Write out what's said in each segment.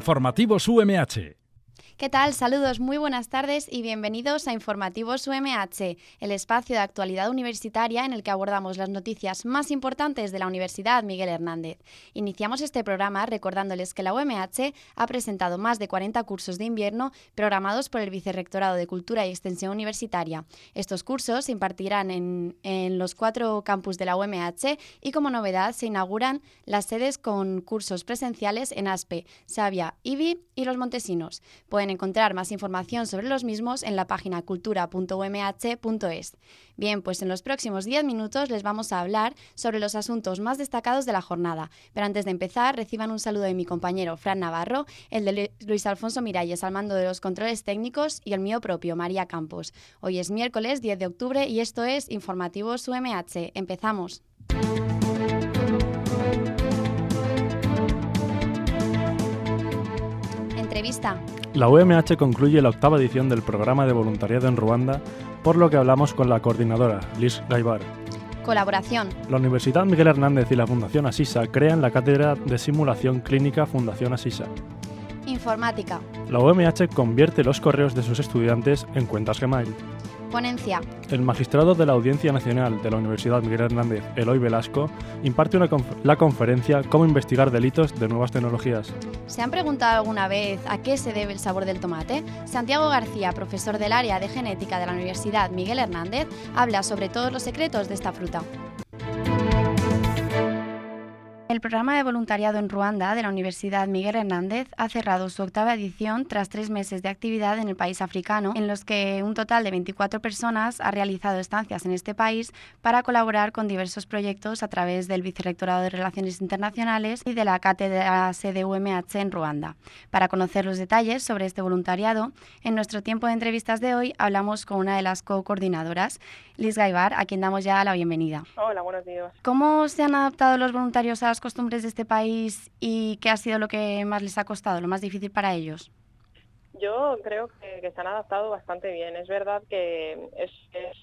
Informativos UMH. ¿Qué tal? Saludos, muy buenas tardes y bienvenidos a Informativos UMH, el espacio de actualidad universitaria en el que abordamos las noticias más importantes de la Universidad Miguel Hernández. Iniciamos este programa recordándoles que la UMH ha presentado más de 40 cursos de invierno programados por el Vicerrectorado de Cultura y Extensión Universitaria. Estos cursos se impartirán en los 4 campus de la UMH y como novedad se inauguran las sedes con cursos presenciales en Aspe, Savia, IBI y Los Montesinos. Pueden encontrar más información sobre los mismos en la página cultura.umh.es. Bien, pues en los próximos 10 minutos les vamos a hablar sobre los asuntos más destacados de la jornada. Pero antes de empezar, reciban un saludo de mi compañero Fran Navarro, el de Luis Alfonso Miralles al mando de los controles técnicos y el mío propio, María Campos. Hoy es miércoles 10 de octubre y esto es Informativos UMH. Empezamos. Entrevista. La UMH concluye la 8ª edición del programa de voluntariado en Ruanda, por lo que hablamos con la coordinadora, Liz Gaibar. Colaboración. La Universidad Miguel Hernández y la Fundación Asisa crean la Cátedra de Simulación Clínica Fundación Asisa. Informática. La UMH convierte los correos de sus estudiantes en cuentas Gmail. Ponencia. El magistrado de la Audiencia Nacional de la Universidad Miguel Hernández, Eloy Velasco, imparte la conferencia Cómo investigar delitos de nuevas tecnologías. ¿Se han preguntado alguna vez a qué se debe el sabor del tomate? Santiago García, profesor del área de genética de la Universidad Miguel Hernández, habla sobre todos los secretos de esta fruta. El programa de voluntariado en Ruanda de la Universidad Miguel Hernández ha cerrado su 8ª edición tras 3 meses de actividad en el país africano, en los que un total de 24 personas ha realizado estancias en este país para colaborar con diversos proyectos a través del Vicerrectorado de Relaciones Internacionales y de la Cátedra Sede UMH en Ruanda. Para conocer los detalles sobre este voluntariado, en nuestro tiempo de entrevistas de hoy hablamos con una de las co-coordinadoras, Liz Gaibar, a quien damos ya la bienvenida. Hola, buenos días. ¿Cómo se han adaptado los voluntarios a las costumbres de este país y qué ha sido lo que más les ha costado, lo más difícil para ellos? Yo creo que se han adaptado bastante bien. Es verdad que es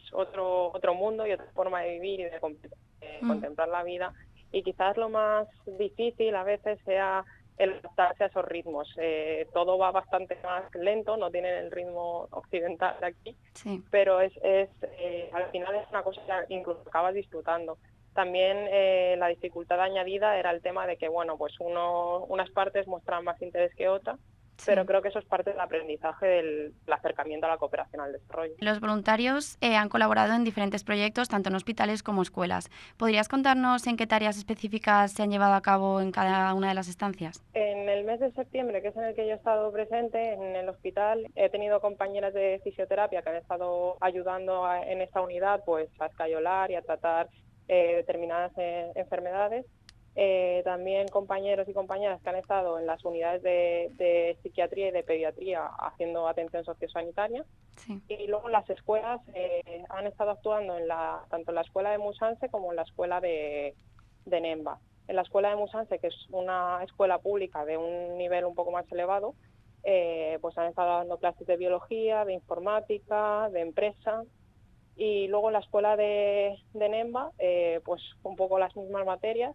otro mundo y otra forma de vivir y de contemplar la vida. Y quizás lo más difícil a veces sea el adaptarse a esos ritmos. Todo va bastante más lento, no tienen el ritmo occidental de aquí, sí. Pero al final es una cosa que incluso acabas disfrutando. También la dificultad añadida era el tema de que, bueno, pues unas partes muestran más interés que otras, sí. Pero creo que eso es parte del aprendizaje del acercamiento a la cooperación al desarrollo. Los voluntarios han colaborado en diferentes proyectos, tanto en hospitales como escuelas. ¿Podrías contarnos en qué tareas específicas se han llevado a cabo en cada una de las estancias? En el mes de septiembre, que es en el que yo he estado presente, en el hospital, he tenido compañeras de fisioterapia que han estado ayudando en esta unidad pues a escayolar y a tratar determinadas enfermedades. También compañeros y compañeras que han estado en las unidades de psiquiatría y de pediatría haciendo atención sociosanitaria. Sí. Y luego las escuelas han estado actuando tanto en la escuela de Musanse como en la escuela de Nemba. En la escuela de Musanse, que es una escuela pública de un nivel un poco más elevado, pues han estado dando clases de biología, de informática, de empresa. Y luego en la escuela de Nemba, pues un poco las mismas materias.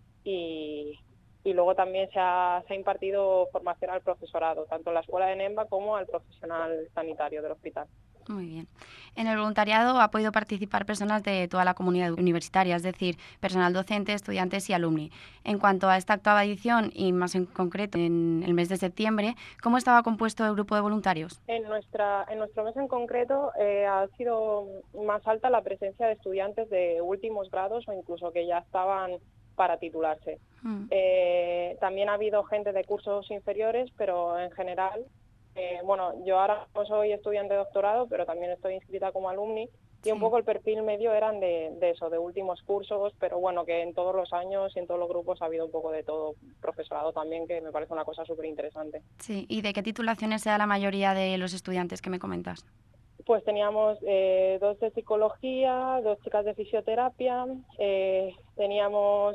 Y luego también se ha impartido formación al profesorado, tanto en la escuela de Nemba como al profesional sanitario del hospital. Muy bien. En el voluntariado ha podido participar personas de toda la comunidad universitaria, es decir, personal docente, estudiantes y alumni. En cuanto a esta 8ª edición y más en concreto en el mes de septiembre, ¿cómo estaba compuesto el grupo de voluntarios? En nuestro mes en concreto ha sido más alta la presencia de estudiantes de últimos grados o incluso que ya estaban para titularse. También ha habido gente de cursos inferiores, pero en general, yo ahora no soy estudiante de doctorado, pero también estoy inscrita como alumni, y un poco el perfil medio eran de últimos cursos, pero bueno, que en todos los años y en todos los grupos ha habido un poco de todo, profesorado también, que me parece una cosa súper interesante. Sí, ¿y de qué titulaciones sea la mayoría de los estudiantes que me comentas? Pues teníamos 2 de psicología, 2 chicas de fisioterapia, teníamos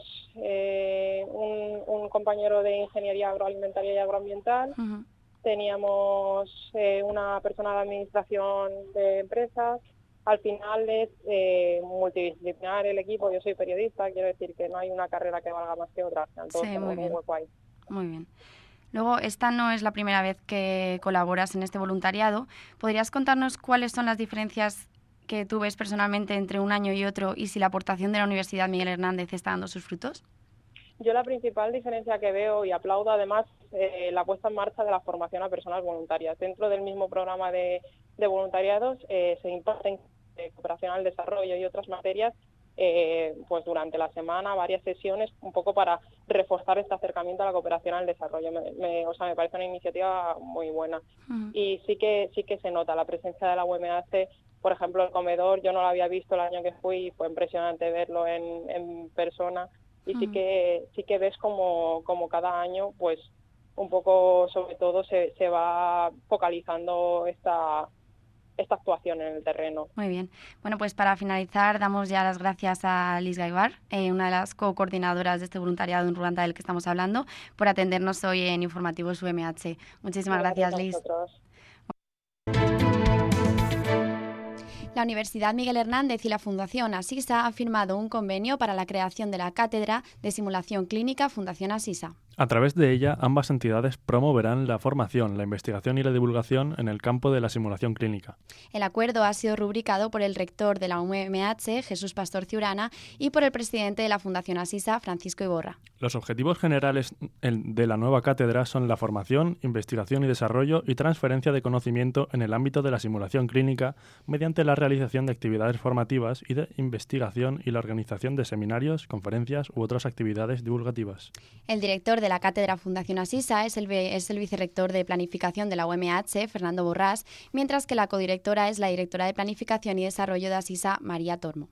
un compañero de ingeniería agroalimentaria y agroambiental, uh-huh. Teníamos una persona de administración de empresas. Al final es multidisciplinar el equipo. Yo soy periodista, quiero decir que no hay una carrera que valga más que otra. Entonces, sí, muy bien. Muy guay. Muy bien. Luego, esta no es la primera vez que colaboras en este voluntariado. ¿Podrías contarnos cuáles son las diferencias que tú ves personalmente entre un año y otro y si la aportación de la Universidad Miguel Hernández está dando sus frutos? Yo la principal diferencia que veo, y aplaudo además, la puesta en marcha de la formación a personas voluntarias. Dentro del mismo programa de voluntariados se imparten cooperación al desarrollo y otras materias pues durante la semana, varias sesiones, un poco para reforzar este acercamiento a la cooperación al desarrollo. Me parece una iniciativa muy buena. Y sí que se nota la presencia de la UMH. Por ejemplo, el comedor, yo no lo había visto el año que fui, fue impresionante verlo en persona. Y sí que ves como cada año, pues un poco, sobre todo, se va focalizando esta actuación en el terreno. Muy bien. Bueno, pues para finalizar, damos ya las gracias a Liz Gaibar, una de las co-coordinadoras de este voluntariado en Ruanda del que estamos hablando, por atendernos hoy en Informativos UMH. Muchísimas gracias, Liz. La Universidad Miguel Hernández y la Fundación Asisa han firmado un convenio para la creación de la Cátedra de Simulación Clínica Fundación Asisa. A través de ella, ambas entidades promoverán la formación, la investigación y la divulgación en el campo de la simulación clínica. El acuerdo ha sido rubricado por el rector de la UMH, Jesús Pastor Ciurana, y por el presidente de la Fundación Asisa, Francisco Iborra. Los objetivos generales de la nueva cátedra son la formación, investigación y desarrollo y transferencia de conocimiento en el ámbito de la simulación clínica mediante la realización de actividades formativas y de investigación y la organización de seminarios, conferencias u otras actividades divulgativas. El director de la Cátedra Fundación Asisa es el vicerrector de Planificación de la UMH, Fernando Borrás, mientras que la codirectora es la directora de Planificación y Desarrollo de Asisa, María Tormo.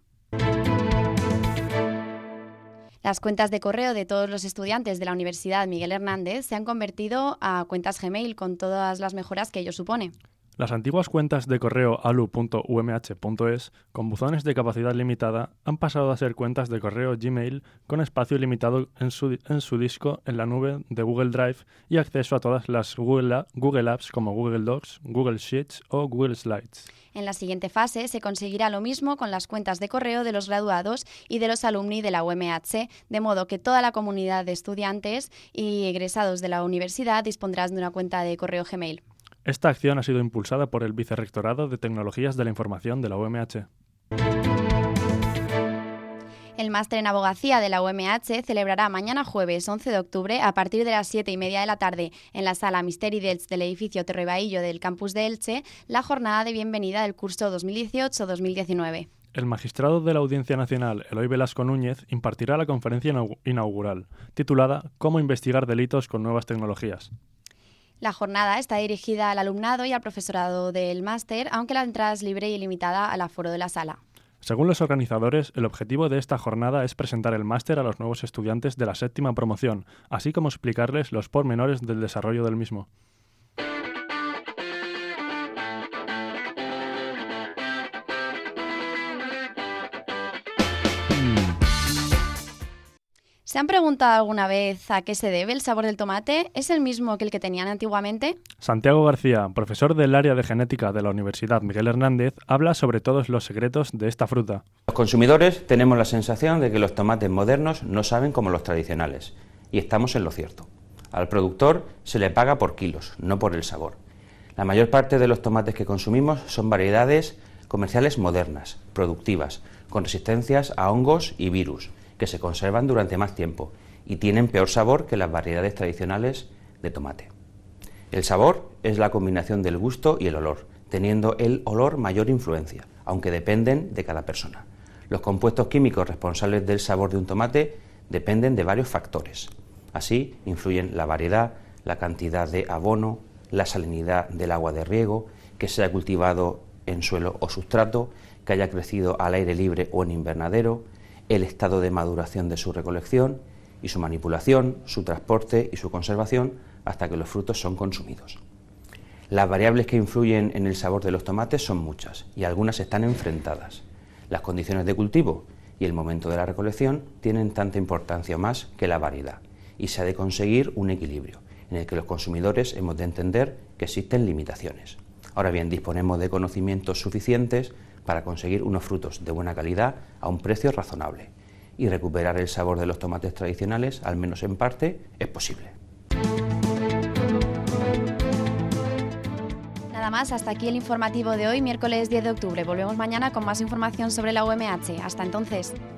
Las cuentas de correo de todos los estudiantes de la Universidad Miguel Hernández se han convertido a cuentas Gmail con todas las mejoras que ello supone. Las antiguas cuentas de correo alu.umh.es con buzones de capacidad limitada han pasado a ser cuentas de correo Gmail con espacio limitado en su disco en la nube de Google Drive y acceso a todas las Google Apps como Google Docs, Google Sheets o Google Slides. En la siguiente fase se conseguirá lo mismo con las cuentas de correo de los graduados y de los alumni de la UMH, de modo que toda la comunidad de estudiantes y egresados de la universidad dispondrán de una cuenta de correo Gmail. Esta acción ha sido impulsada por el Vicerrectorado de Tecnologías de la Información de la UMH. El máster en abogacía de la UMH celebrará mañana jueves 11 de octubre a partir de las 7:30 de la tarde en la sala Misteri d'Elx del edificio Torre Baillo del campus de Elche la jornada de bienvenida del curso 2018-2019. El magistrado de la Audiencia Nacional, Eloy Velasco Núñez, impartirá la conferencia inaugural, titulada «Cómo investigar delitos con nuevas tecnologías». La jornada está dirigida al alumnado y al profesorado del máster, aunque la entrada es libre y limitada al aforo de la sala. Según los organizadores, el objetivo de esta jornada es presentar el máster a los nuevos estudiantes de la 7ª promoción, así como explicarles los pormenores del desarrollo del mismo. ¿Se han preguntado alguna vez a qué se debe el sabor del tomate? ¿Es el mismo que el que tenían antiguamente? Santiago García, profesor del área de genética de la Universidad Miguel Hernández, habla sobre todos los secretos de esta fruta. Los consumidores tenemos la sensación de que los tomates modernos no saben como los tradicionales, y estamos en lo cierto. Al productor se le paga por kilos, no por el sabor. La mayor parte de los tomates que consumimos son variedades comerciales modernas, productivas, con resistencias a hongos y virus, que se conservan durante más tiempo y tienen peor sabor que las variedades tradicionales de tomate. El sabor es la combinación del gusto y el olor, teniendo el olor mayor influencia, aunque dependen de cada persona. Los compuestos químicos responsables del sabor de un tomate dependen de varios factores. Así, influyen la variedad, la cantidad de abono, la salinidad del agua de riego, que se haya cultivado en suelo o sustrato, que haya crecido al aire libre o en invernadero, el estado de maduración de su recolección y su manipulación, su transporte y su conservación hasta que los frutos son consumidos. Las variables que influyen en el sabor de los tomates son muchas y algunas están enfrentadas. Las condiciones de cultivo y el momento de la recolección tienen tanta importancia o más que la variedad y se ha de conseguir un equilibrio en el que los consumidores hemos de entender que existen limitaciones. Ahora bien, disponemos de conocimientos suficientes para conseguir unos frutos de buena calidad a un precio razonable y recuperar el sabor de los tomates tradicionales, al menos en parte, es posible. nada más, hasta aquí el informativo de hoy, miércoles 10 de octubre. Volvemos mañana con más información sobre la UMH. Hasta entonces.